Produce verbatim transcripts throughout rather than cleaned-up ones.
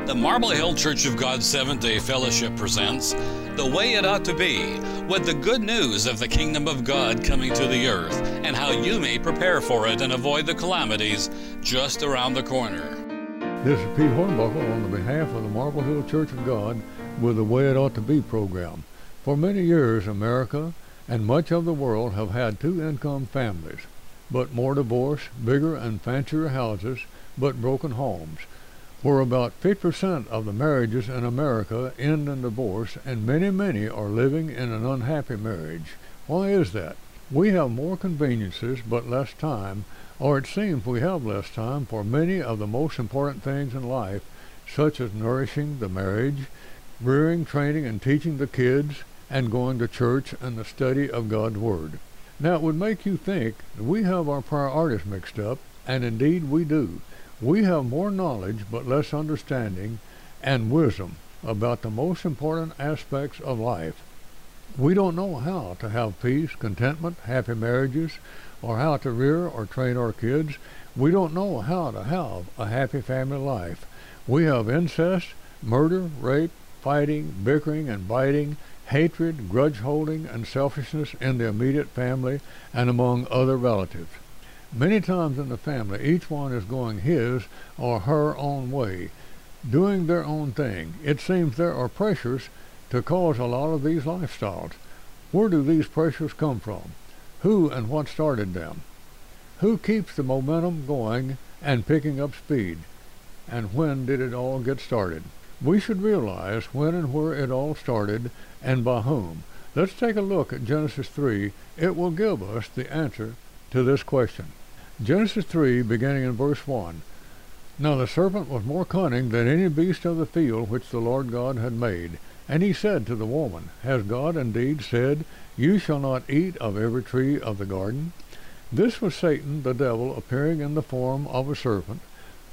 The Marble Hill Church of God Seventh-day Fellowship presents The Way It Ought to Be, with the good news of the kingdom of God coming to the earth and how you may prepare for it and avoid the calamities just around the corner. This is Pete Hornbuckle on the behalf of the Marble Hill Church of God with the Way It Ought to Be program. For many years, America and much of the world have had two-income families, but more divorce, bigger and fancier houses, but broken homes, where about fifty percent of the marriages in America end in divorce, and many, many are living in an unhappy marriage. Why is that? We have more conveniences but less time, or it seems we have less time for many of the most important things in life, such as nourishing the marriage, rearing, training, and teaching the kids, and going to church and the study of God's Word. Now, it would make you think that we have our priorities mixed up, and indeed we do. We have more knowledge but less understanding and wisdom about the most important aspects of life. We don't know how to have peace, contentment, happy marriages, or how to rear or train our kids. We don't know how to have a happy family life. We have incest, murder, rape, fighting, bickering and biting, hatred, grudge-holding, and selfishness in the immediate family and among other relatives. Many times in the family, each one is going his or her own way, doing their own thing. It seems there are pressures to cause a lot of these lifestyles. Where do these pressures come from? Who and what started them? Who keeps the momentum going and picking up speed? And when did it all get started? We should realize when and where it all started and by whom. Let's take a look at Genesis three. It will give us the answer to this question. Genesis three, beginning in verse one. Now the serpent was more cunning than any beast of the field which the Lord God had made. And he said to the woman, Has God indeed said, You shall not eat of every tree of the garden? This was Satan, the devil, appearing in the form of a serpent,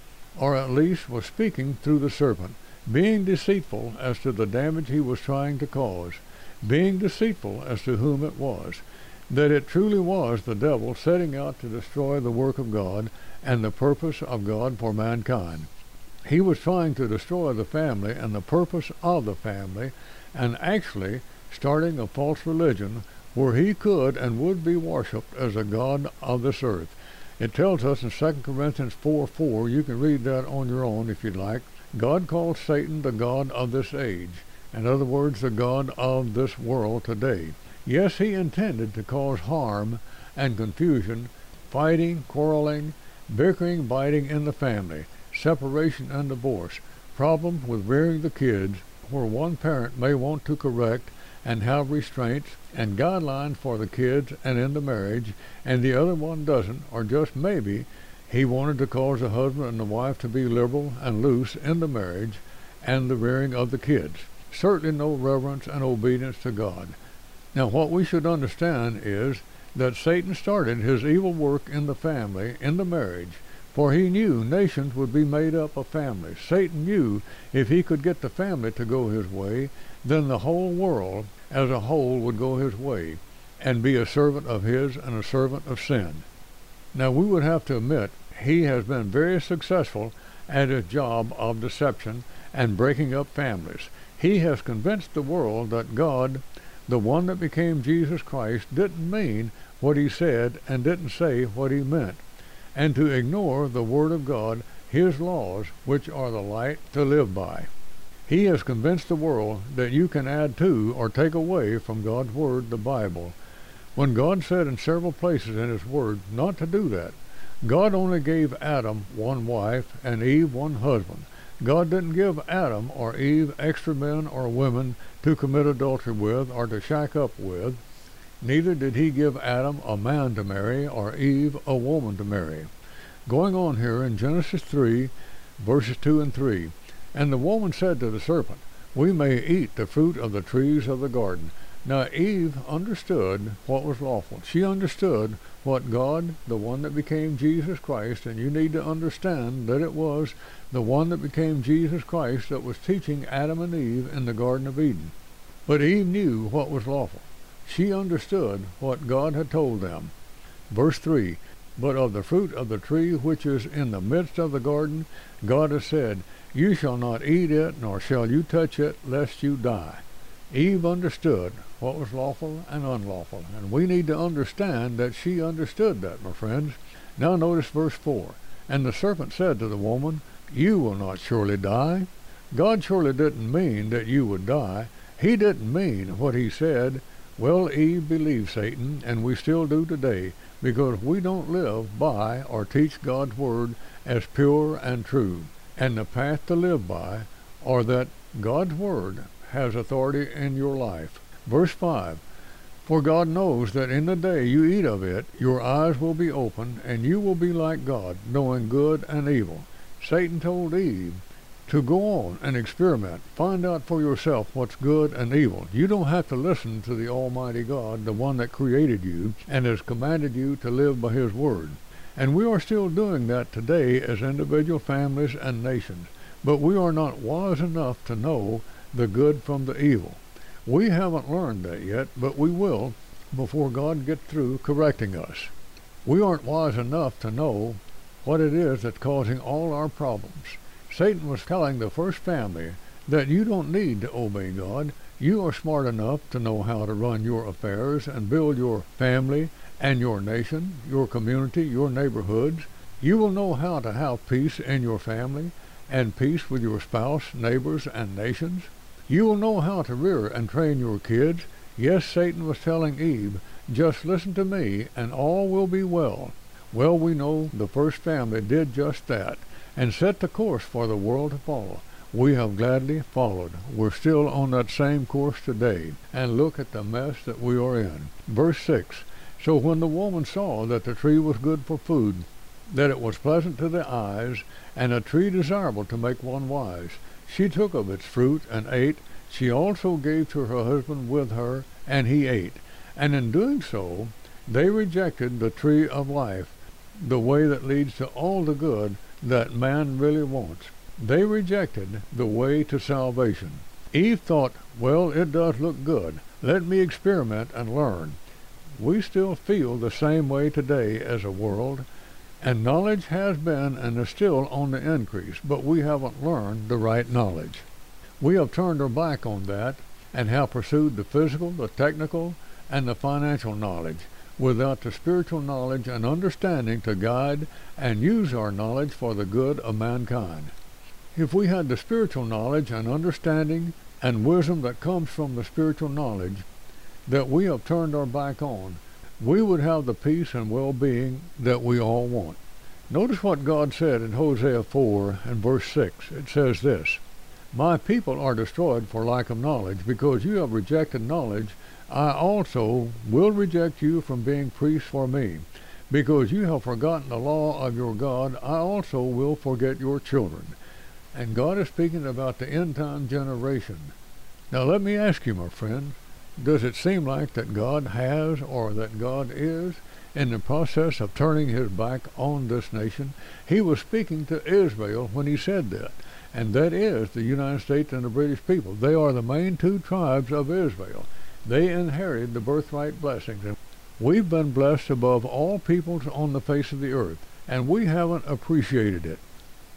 or at least was speaking through the serpent, being deceitful as to the damage he was trying to cause, being deceitful as to whom it was, that it truly was the devil setting out to destroy the work of God and the purpose of God for mankind. He was trying to destroy the family and the purpose of the family, and actually starting a false religion where he could and would be worshipped as a god of this earth. It tells us in Second Corinthians four four, you can read that on your own if you'd like, God called Satan the god of this age, in other words, the god of this world today. Yes, he intended to cause harm and confusion, fighting, quarreling, bickering, biting in the family, separation and divorce, problems with rearing the kids, where one parent may want to correct and have restraints and guidelines for the kids and in the marriage, and the other one doesn't, or just maybe he wanted to cause the husband and the wife to be liberal and loose in the marriage and the rearing of the kids. Certainly no reverence and obedience to God. Now, what we should understand is that Satan started his evil work in the family, in the marriage, for he knew nations would be made up of families. Satan knew if he could get the family to go his way, then the whole world as a whole would go his way and be a servant of his and a servant of sin. Now, we would have to admit he has been very successful at his job of deception and breaking up families. He has convinced the world that God, the one that became Jesus Christ, didn't mean what he said and didn't say what he meant, and to ignore the Word of God, his laws, which are the light to live by. He has convinced the world that you can add to or take away from God's Word, the Bible, when God said in several places in his Word not to do that. God only gave Adam one wife and Eve one husband. God didn't give Adam or Eve extra men or women to commit adultery with or to shack up with. Neither did he give Adam a man to marry or Eve a woman to marry. Going on here in Genesis three, verses two and three, And the woman said to the serpent, We may eat the fruit of the trees of the garden. Now Eve understood what was lawful. She understood what God, the one that became Jesus Christ, and you need to understand that it was the one that became Jesus Christ that was teaching Adam and Eve in the Garden of Eden. But Eve knew what was lawful. She understood what God had told them. Verse three, But of the fruit of the tree which is in the midst of the garden, God has said, You shall not eat it, nor shall you touch it, lest you die. Eve understood what was lawful and unlawful, and we need to understand that she understood that, my friends. Now notice verse four. And the serpent said to the woman, You will not surely die. God surely didn't mean that you would die. He didn't mean what he said. Well, Eve believed Satan, and we still do today, because we don't live by or teach God's word as pure and true. And the path to live by, or that God's word has authority in your life. Verse five, For God knows that in the day you eat of it, your eyes will be opened, and you will be like God, knowing good and evil. Satan told Eve to go on and experiment. Find out for yourself what's good and evil. You don't have to listen to the Almighty God, the one that created you and has commanded you to live by his word. And we are still doing that today as individual families and nations. But we are not wise enough to know the good from the evil. We haven't learned that yet, but we will before God gets through correcting us. We aren't wise enough to know what it is that's causing all our problems. Satan was telling the first family that you don't need to obey God. You are smart enough to know how to run your affairs and build your family and your nation, your community, your neighborhoods. You will know how to have peace in your family and peace with your spouse, neighbors, and nations. You will know how to rear and train your kids. Yes, Satan was telling Eve, just listen to me and all will be well. Well, we know the first family did just that and set the course for the world to follow. We have gladly followed. We're still on that same course today, and look at the mess that we are in. Verse six, So when the woman saw that the tree was good for food, that it was pleasant to the eyes, and a tree desirable to make one wise, she took of its fruit and ate. She also gave to her husband with her, and he ate. And in doing so, they rejected the tree of life, the way that leads to all the good that man really wants. They rejected the way to salvation. Eve thought, well, it does look good. Let me experiment and learn. We still feel the same way today as a world, and knowledge has been and is still on the increase, but we haven't learned the right knowledge. We have turned our back on that and have pursued the physical, the technical, and the financial knowledge, without the spiritual knowledge and understanding to guide and use our knowledge for the good of mankind. If we had the spiritual knowledge and understanding and wisdom that comes from the spiritual knowledge that we have turned our back on, we would have the peace and well-being that we all want. Notice what God said in Hosea four and verse six. It says this, My people are destroyed for lack of knowledge, because you have rejected knowledge. I also will reject you from being priests for me. Because you have forgotten the law of your God, I also will forget your children. And God is speaking about the end-time generation. Now let me ask you, my friend, does it seem like that God has, or that God is, in the process of turning his back on this nation? He was speaking to Israel when he said that, and that is the United States and the British people. They are the main two tribes of Israel. They inherited the birthright blessings, and we've been blessed above all peoples on the face of the earth, and we haven't appreciated it.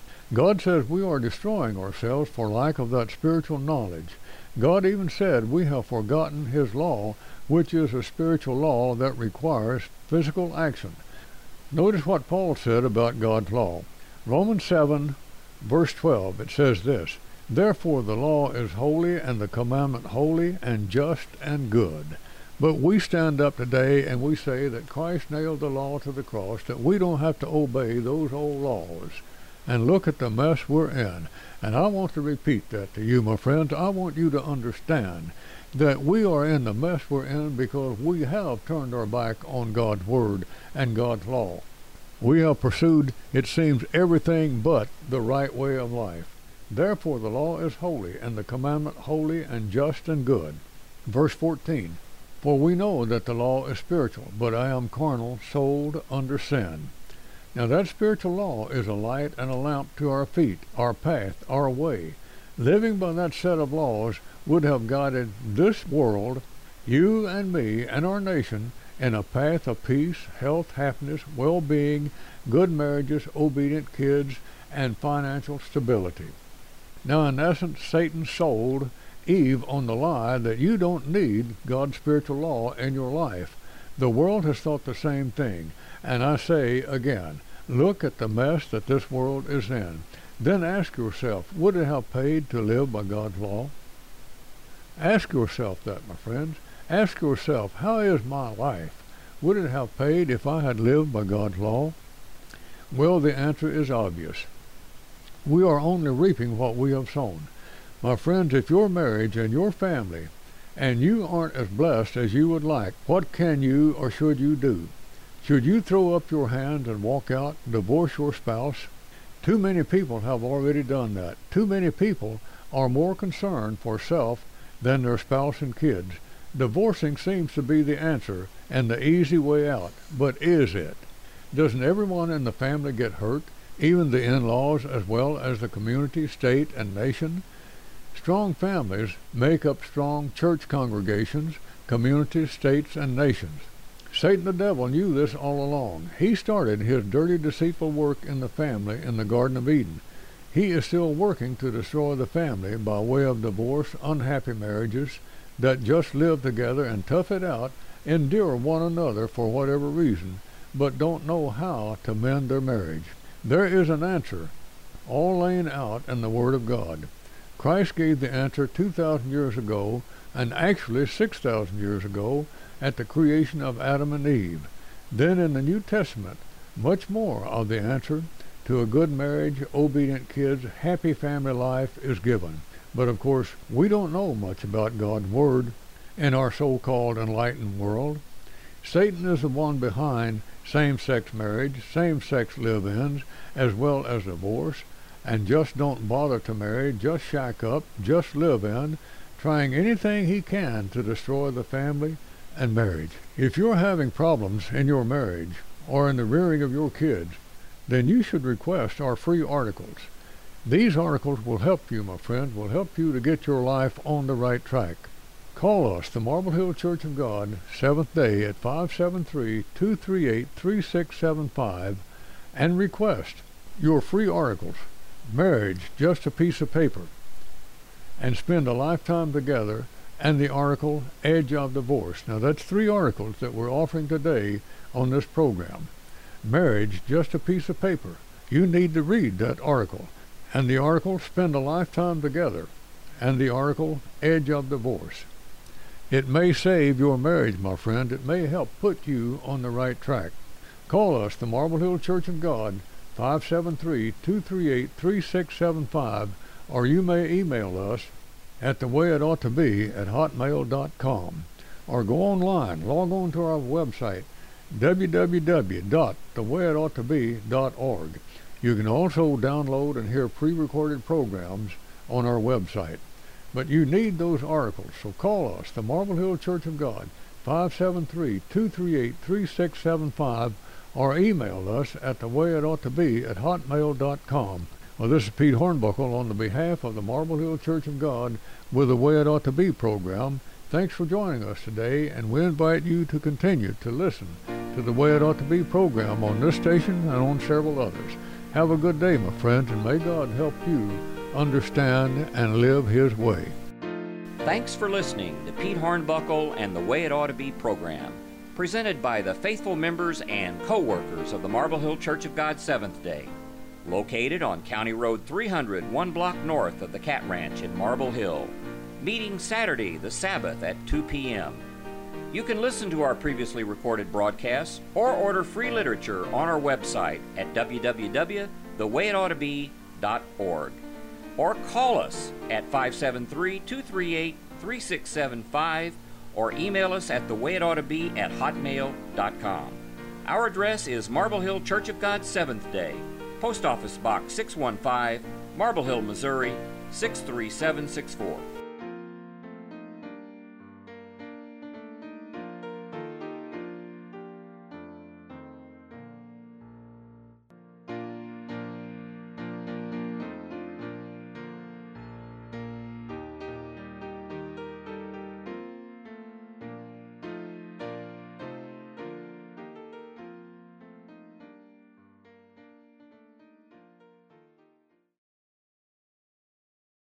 God says we are destroying ourselves for lack of that spiritual knowledge. God even said we have forgotten his law, which is a spiritual law that requires physical action. Notice what Paul said about God's law. Romans seven, verse twelve, it says this, Therefore the law is holy, and the commandment holy, and just, and good. But we stand up today and we say that Christ nailed the law to the cross, that we don't have to obey those old laws. And look at the mess we're in. And I want to repeat that to you, my friends. I want you to understand that we are in the mess we're in because we have turned our back on God's word and God's law. We have pursued, it seems, everything but the right way of life. Therefore the law is holy, and the commandment holy, and just, and good. Verse fourteen, For we know that the law is spiritual, but I am carnal, sold under sin. Now that spiritual law is a light and a lamp to our feet, our path, our way. Living by that set of laws would have guided this world, you and me, and our nation in a path of peace, health, happiness, well-being, good marriages, obedient kids, and financial stability. Now, in essence, Satan sold Eve on the lie that you don't need God's spiritual law in your life. The world has thought the same thing, and I say again, look at the mess that this world is in. Then ask yourself, would it have paid to live by God's law? Ask yourself that, my friends. Ask yourself, how is my life? Would it have paid if I had lived by God's law? Well, the answer is obvious. We are only reaping what we have sown. My friends, if your marriage and your family and you aren't as blessed as you would like, what can you or should you do? Should you throw up your hands and walk out, divorce your spouse? Too many people have already done that. Too many people are more concerned for self than their spouse and kids. Divorcing seems to be the answer and the easy way out, but is it? Doesn't everyone in the family get hurt, even the in-laws as well as the community, state, and nation? Strong families make up strong church congregations, communities, states, and nations. Satan the devil knew this all along. He started his dirty, deceitful work in the family in the Garden of Eden. He is still working to destroy the family by way of divorce, unhappy marriages that just live together and tough it out, endure one another for whatever reason, but don't know how to mend their marriage. There is an answer, all laying out in the Word of God. Christ gave the answer two thousand years ago, and actually six thousand years ago, at the creation of Adam and Eve. Then in the New Testament, much more of the answer to a good marriage, obedient kids, happy family life is given. But of course, we don't know much about God's Word in our so-called enlightened world. Satan is the one behind same-sex marriage, same-sex live-ins, as well as divorce, and just don't bother to marry, just shack up, just live in, trying anything he can to destroy the family and marriage. If you're having problems in your marriage or in the rearing of your kids, then you should request our free articles. These articles will help you, my friend, will help you to get your life on the right track. Call us, the Marble Hill Church of God, Seventh Day, at five seven three, two three eight, three six seven five, and request your free articles, Marriage, Just a Piece of Paper, and Spend a Lifetime Together, and the article, Edge of Divorce. Now, that's three articles that we're offering today on this program. Marriage, Just a Piece of Paper. You need to read that article. And the article, Spend a Lifetime Together, and the article, Edge of Divorce. It may save your marriage, my friend. It may help put you on the right track. Call us, the Marble Hill Church of God, five seven three, two three eight, three six seven five, or you may email us at the way it ought to be at hotmail dot com, or go online, log on to our website, w w w dot the way it ought to be dot org. You can also download and hear pre-recorded programs on our website. But you need those articles, so call us, the Marble Hill Church of God, five seven three, two three eight, three six seven five, or email us at the way it ought to be at hotmail dot com. Well, this is Pete Hornbuckle on the behalf of the Marble Hill Church of God with the Way It Ought to Be program. Thanks for joining us today, and we invite you to continue to listen to the Way It Ought to Be program on this station and on several others. Have a good day, my friends, and may God help you understand and live His way. Thanks for listening to Pete Hornbuckle and the Way It Ought to Be program, presented by the faithful members and co-workers of the Marble Hill Church of God Seventh Day, located on County Road three hundred, one block north of the Cat Ranch in Marble Hill, meeting Saturday the Sabbath at two p m You can listen to our previously recorded broadcasts or order free literature on our website at w w w dot the way it ought to be dot org, or call us at five seven three, two three eight, three six seven five, or email us at the way it ought to be at hotmail dot com. Our address is Marble Hill Church of God Seventh Day, Post Office Box six one five, Marble Hill, Missouri six three seven six four.